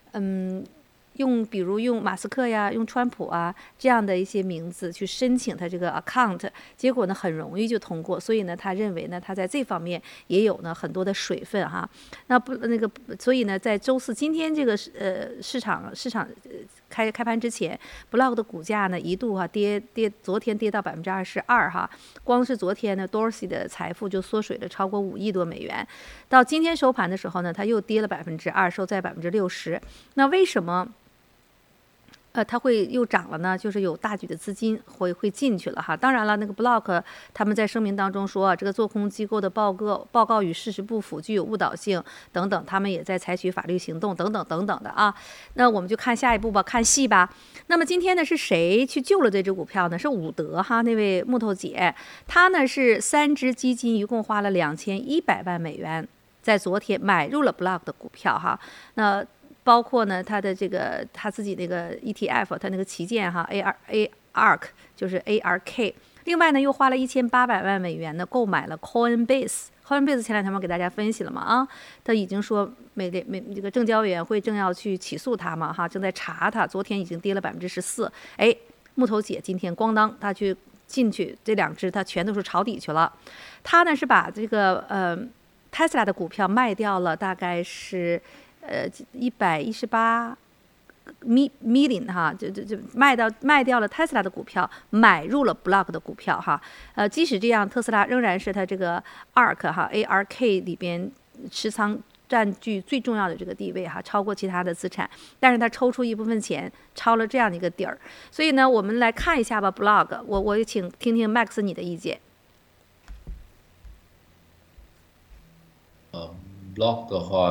比如用马斯克呀，用川普啊这样的一些名字去申请他这个 account， 结果呢很容易就通过，所以呢他认为呢他在这方面也有呢很多的水分哈。所以呢在周四今天这个市场开盘之前 ，Block 的股价呢一度昨天跌到22%哈，光是昨天呢 Dorsey 的财富就缩水了超过5亿多美元，到今天收盘的时候呢，它又跌了2%，收在60%。那为什么？它会又涨了呢，就是有大举的资金会进去了哈。当然了，那个 Block 他们在声明当中说，这个做空机构的报告与事实不符，具有误导性等等，他们也在采取法律行动等等的啊。那我们就看下一步吧，看戏吧。那么今天呢，是谁去救了这只股票呢？是伍德哈，那位木头姐，她呢是3只基金一共花了2100万美元，在昨天买入了 Block 的股票哈。那包括呢，他自己那个 ETF， 他那个旗舰哈 ARK 就是 ARK， 另外呢又花了1800万美元呢购买了 Coinbase 前2天我给大家分析了嘛啊，他已经说这个证交委员会正要去起诉他嘛哈，正在查他，昨天已经跌了14%，木头姐今天咣当他去进去这2只他全都是抄底去了，他呢是把这个Tesla 的股票卖掉了，大概是118 million 哈，就卖掉了 Tesla 的股票，买入了 Block 的股票哈。即使这样，特斯拉仍然是它这个 ARK 哈 ARK 里边持仓占据最重要的这个地位哈，超过其他的资产。但是它抽出一部分钱，抄了这样的一个底儿。所以呢，我们来看一下吧 Block， 我也请听听 Max 你的意见。 Block 的话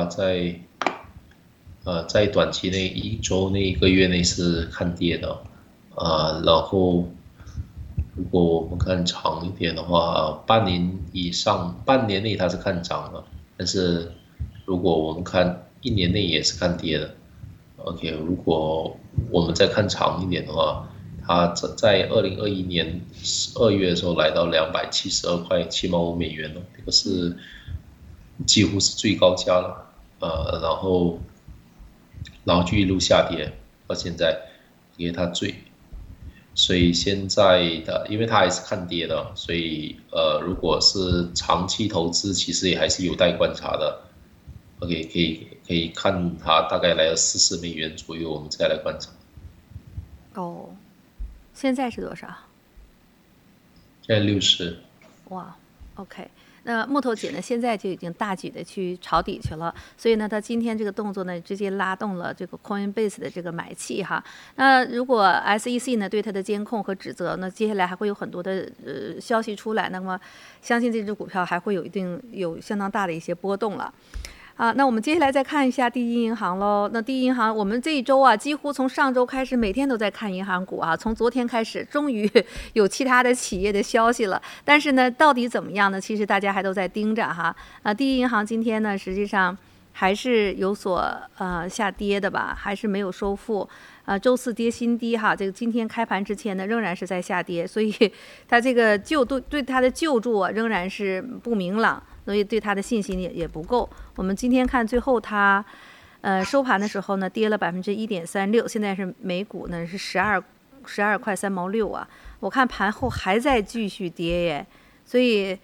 在短期内1周内1个月内是看跌的，然后如果我们看长一点的话，半年内它是看涨的，但是如果我们看1年内也是看跌的。OK， 如果我们再看长一点的话，它在2021年2月的时候来到272块7毛5美元了，这个是几乎是最高价了，然后就一路下跌到现在，因为它所以现在的因为它还是看跌的，所以如果是长期投资，其实也还是有待观察的。OK， 可以看它大概来到40美元左右，我们再来观察。 哦，现在是多少？ 现在60。 哇 ，OK。那木头姐呢，现在就已经大举的去抄底去了，所以呢，她今天这个动作呢，直接拉动了这个 Coinbase 的这个买气哈。那如果 SEC 呢对它的监控和指责，那接下来还会有很多的消息出来，那么相信这只股票还会有相当大的一些波动了。那我们接下来再看一下第一银行喽。那第一银行，我们这一周几乎从上周开始，每天都在看银行股从昨天开始，终于有其他的企业的消息了。但是呢，到底怎么样呢？其实大家还都在盯着哈。第一银行今天呢，实际上还是有所下跌的吧，还是没有收复。周四跌新低哈，这个今天开盘之前呢，仍然是在下跌，所以它这个对它的救助仍然是不明朗。所以对它的信心也不够。我们今天看最后它，收盘的时候呢，跌了1.36%，现在是每股呢是12块3毛6啊。我看盘后还在继续跌耶，所以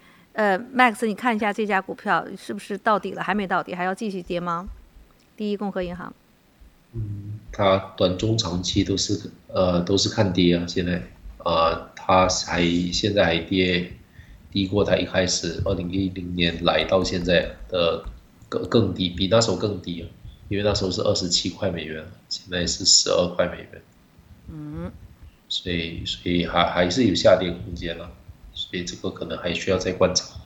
Max 你看一下这家股票是不是到底了？还没到底，还要继续跌吗？第一共和银行。 它短中长期都是看跌啊，现在它现在还跌。低过它一开始2010年来到现在的更低，比那时候更低，因为那时候是27块美元，现在是12块美元。所以还是有下跌空间了，所以这个可能还需要再观察。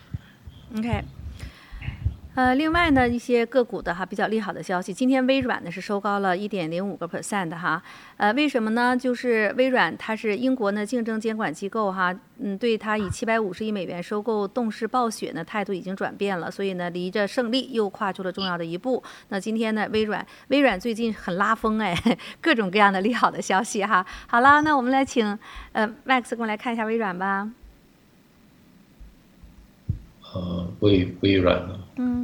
OK。另外呢，一些个股的比较利好的消息，今天微软呢是收高了1.05% 哈，为什么呢？就是微软它是英国呢竞争监管机构对它以750亿美元收购动视暴雪呢态度已经转变了，所以呢离着胜利又跨出了重要的一步。那今天呢微软最近很拉风各种各样的利好的消息哈。好了，那我们来请Max 跟我来看一下微软吧。 微软呢？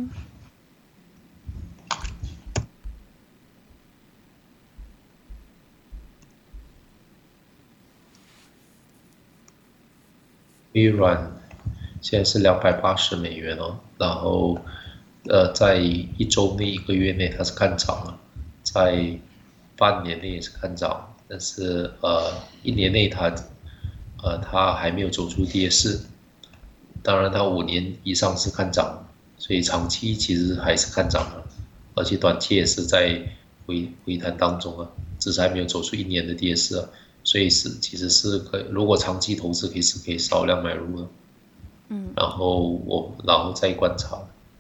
微软现在是280美元哦，然后在1周内1个月内它是看涨了，在半年内也是看涨，但是1年内它还没有走出跌势。当然它5年以上是看涨，所以长期其实还是看涨的，而且短期也是在回弹当中只是还没有走出1年的跌势所以其实是可以，如果长期投资可以少量买入的，然后再观察。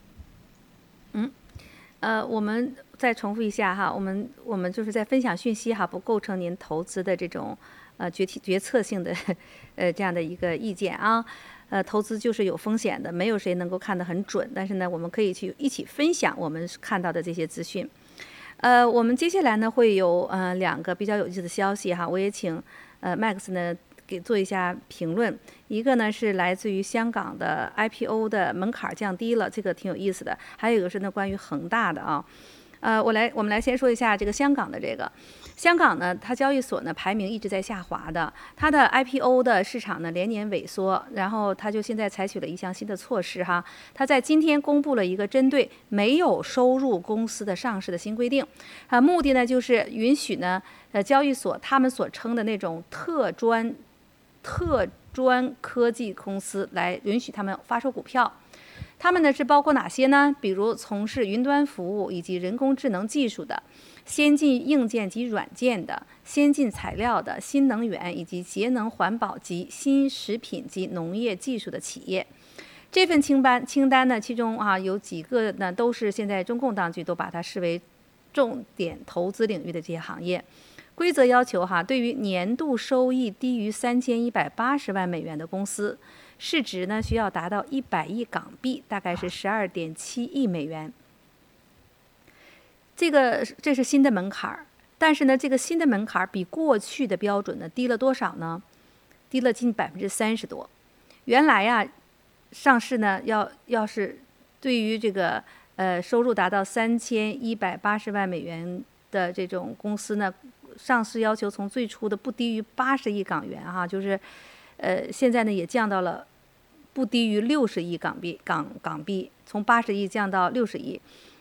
我们再重复一下哈，我们就是在分享讯息不构成您投资的这种决策性的这样的一个意见投资就是有风险的，没有谁能够看得很准，但是呢，我们可以去一起分享我们看到的这些资讯。我们接下来呢会有2个比较有意思的消息我也请Max 呢给做一下评论。一个呢是来自于香港的 IPO 的门槛降低了，这个挺有意思的。还有一个是呢关于恒大的我们来先说一下这个香港的这个。香港呢，它交易所呢排名一直在下滑的，它的 IPO 的市场呢连年萎缩，然后它就现在采取了一项新的措施哈，它在今天公布了一个针对没有收入公司的上市的新规定，目的呢就是允许呢交易所他们所称的那种特专科技公司来允许他们发售股票。他们呢是包括哪些呢？比如从事云端服务以及人工智能技术的、先进硬件及软件的、先进材料的、新能源以及节能环保及新食品及农业技术的企业。这份清单呢，其中有几个呢都是现在中共当局都把它视为重点投资领域的这些行业。规则要求对于年度收益低于3180万美元的公司，市值呢需要达到100亿港币，大概是12.7亿美元。这是新的门槛，但是呢，这个新的门槛比过去的标准呢低了多少呢？低了近30%多。原来上市呢要是对于这个收入达到3180万美元的这种公司呢，上市要求从最初的不低于80亿港元就是现在呢也降到了不低于60亿港币，从80亿降到60亿，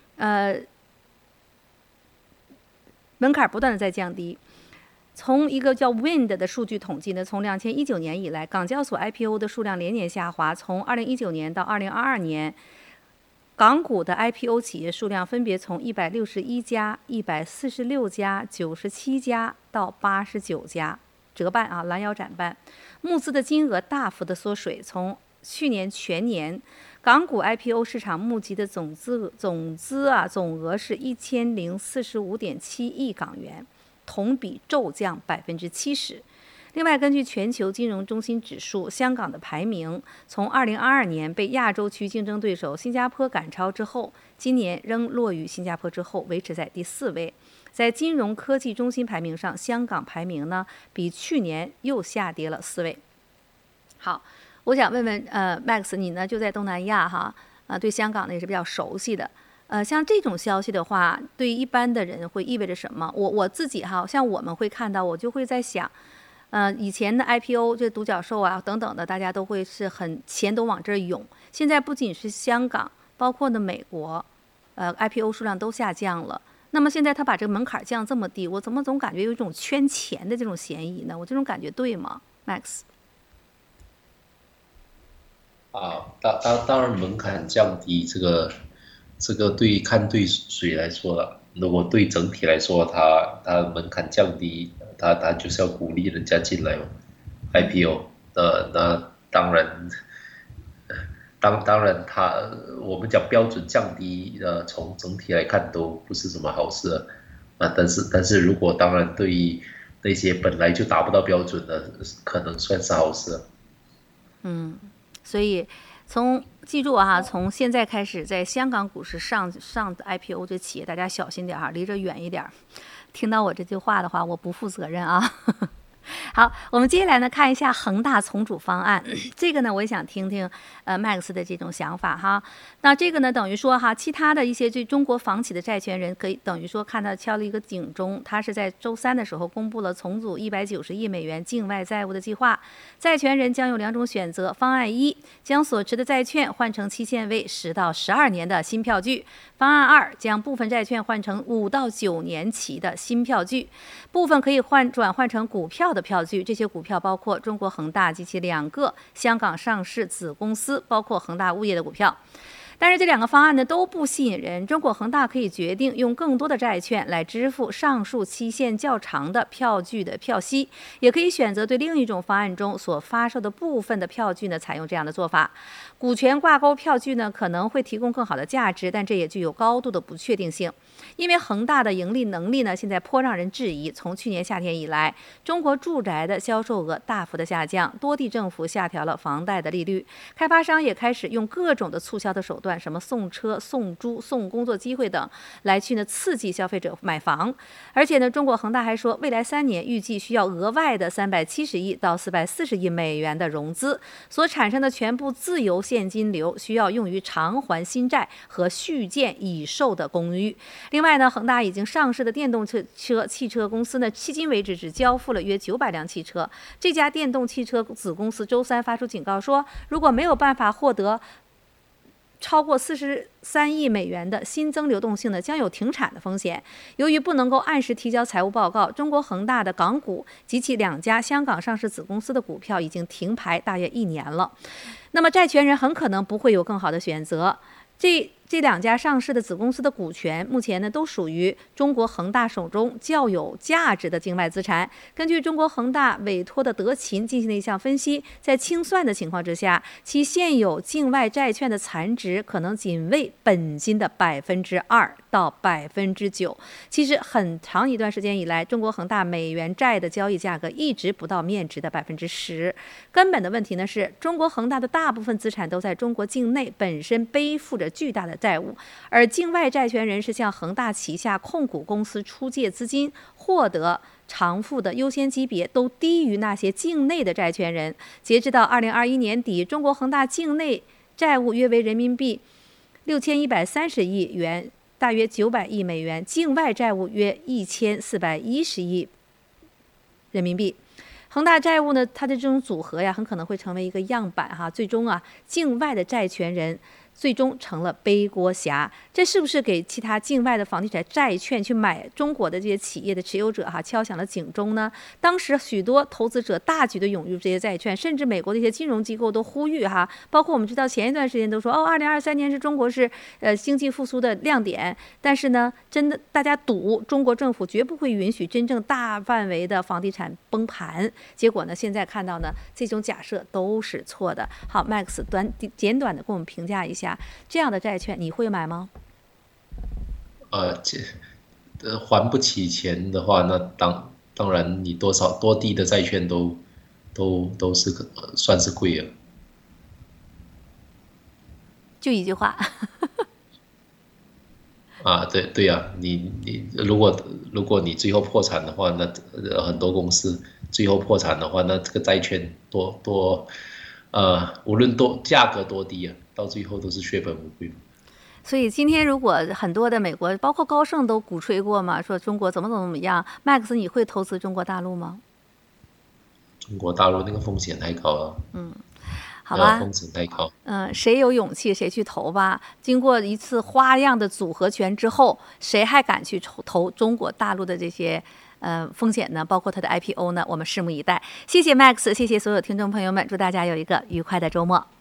门槛不断的在降低。从一个叫 Wind 的数据统计呢，从2019年以来，港交所 IPO 的数量连年下滑，从2019年到2022年，港股的 IPO 企业数量分别从161家、146家、97家到89家，折半拦腰斩半。募资的金额大幅的缩水，从去年全年港股 IPO 市场募集的总额是1045.7亿港元，同比骤降70%。另外，根据全球金融中心指数，香港的排名从2022年被亚洲区竞争对手新加坡赶超之后，今年仍落于新加坡之后，维持在第4位。在金融科技中心排名上，香港排名呢比去年又下跌了4位。好，我想问问Max， 你呢就在东南亚对香港呢也是比较熟悉的。像这种消息的话，对一般的人会意味着什么？我自己像我们会看到，我就会在想，以前的 IPO 这独角兽等等的，大家都会是很钱都往这儿涌。现在不仅是香港，包括呢美国，IPO 数量都下降了。那么现在他把这个门槛降这么低，我怎么总感觉有一种圈钱的这种嫌疑呢？我这种感觉对吗 ，Max？ 当然门槛降低，这个看对谁来说了。如果对整体来说，它门槛降低，它就是要鼓励人家进来嘛 ，IPO 那当然，我们讲标准降低，从整体来看都不是什么好事但是如果当然对于那些本来就达不到标准的，可能算是好事。 所以记住从现在开始，在香港股市上 IPO 这企业，大家小心点离着远一点。听到我这句话的话，我不负责任好，我们接下来呢看一下恒大重组方案。这个呢，我也想听听Max 的这种想法那这个呢，等于说其他的一些对中国房企的债权人可以等于说看到敲了一个警钟。他是在周3的时候公布了重组190亿美元境外债务的计划。债权人将有2种选择：方案1，将所持的债券换成期限为10到12年的新票据；方案2，将部分债券换成5到9年期的新票据，部分可以转换成股票的票据。这些股票包括中国恒大及其2个香港上市子公司，包括恒大物业的股票。但是这2个方案呢都不吸引人。中国恒大可以决定用更多的债券来支付上述期限较长的票据的票息，也可以选择对另一种方案中所发售的部分的票据呢采用这样的做法。股权挂钩票据呢可能会提供更好的价值，但这也具有高度的不确定性。因为恒大的盈利能力呢现在颇让人质疑。从去年夏天以来，中国住宅的销售额大幅的下降，多地政府下调了房贷的利率，开发商也开始用各种的促销的手段，什么送车、送猪、送工作机会等，来去呢刺激消费者买房。而且呢，中国恒大还说，未来3年预计需要额外的370亿到440亿美元的融资，所产生的全部自由现金流需要用于偿还新债和续建已售的公寓。另外呢，恒大已经上市的电动汽车公司呢，迄今为止只交付了约900辆汽车。这家电动汽车子公司周三发出警告说，如果没有办法获得超过43亿美元的新增流动性呢，将有停产的风险。由于不能够按时提交财务报告，中国恒大的港股及其2家香港上市子公司的股票已经停牌大约1年了。那么债权人很可能不会有更好的选择。这2家上市的子公司的股权目前呢都属于中国恒大手中较有价值的境外资产。根据中国恒大委托的德勤进行的一项分析，在清算的情况之下，其现有境外债券的残值可能仅为本金的2%到9%。其实很长一段时间以来，中国恒大美元债的交易价格一直不到面值的10%。根本的问题呢是，中国恒大的大部分资产都在中国境内，本身背负着巨大的债务，而境外债权人是向恒大旗下控股公司出借资金，获得偿付的优先级别都低于那些境内的债权人。截止到2021年底，中国恒大境内债务约为人民币6130亿元，大约900亿美元，境外债务约1410亿人民币。恒大债务呢，它的这种组合呀，很可能会成为一个样板哈，最终啊，境外的债权人最终成了背锅侠。这是不是给其他境外的房地产债券去买中国的这些企业的持有者敲响了警钟呢？当时许多投资者大举的涌入这些债券，甚至美国的一些金融机构都呼吁包括我们知道前一段时间都说2023年是中国经济复苏的亮点，但是呢，真的大家赌中国政府绝不会允许真正大范围的房地产崩盘。结果呢，现在看到呢，这种假设都是错的。好 ，Max 简短的给我们评价一下这样的债券，你会买吗？ 还不起钱的话，那当然你多低的债券都是算是贵了。 就一句话。 对呀，你如果你最后破产的话，那很多公司最后破产的话，那这个债券无论价格多低啊，到最后都是血本无归。 所以今天如果很多的美国，包括高盛都鼓吹过嘛，说中国怎么样 ，Max 你会投资中国大陆吗？ 中国大陆那个风险太高了。 好吧， 风险太高。 谁有勇气谁去投吧。经过一次花样的组合拳之后，谁还敢去投中国大陆的这些风险呢？包括它的 IPO 呢？我们拭目以待。谢谢 Max， 谢谢所有听众朋友们，祝大家有一个愉快的周末。